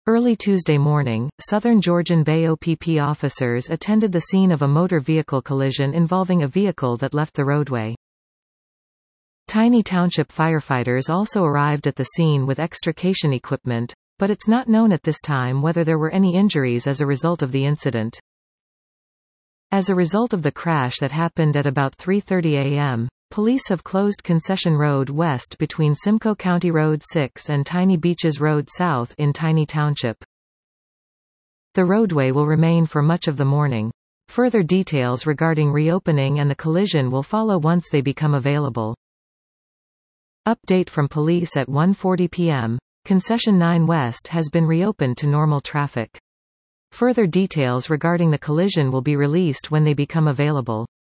Early Tuesday morning, Southern Georgian Bay OPP officers attended the scene of a motor vehicle collision involving a vehicle that left the roadway. Tiny Township firefighters also arrived at the scene with extrication equipment, but it's not known at this time whether there were any injuries as a result of the incident. As a result of the crash that happened at about 3:30 a.m., police have closed Concession Road West between Simcoe County Road 6 and Tiny Beaches Road South in Tiny Township. The roadway will remain for much of the morning. Further details regarding reopening and the collision will follow once they become available. Update from police at 1:40 p.m. Concession 9 West has been reopened to normal traffic. Further details regarding the collision will be released when they become available.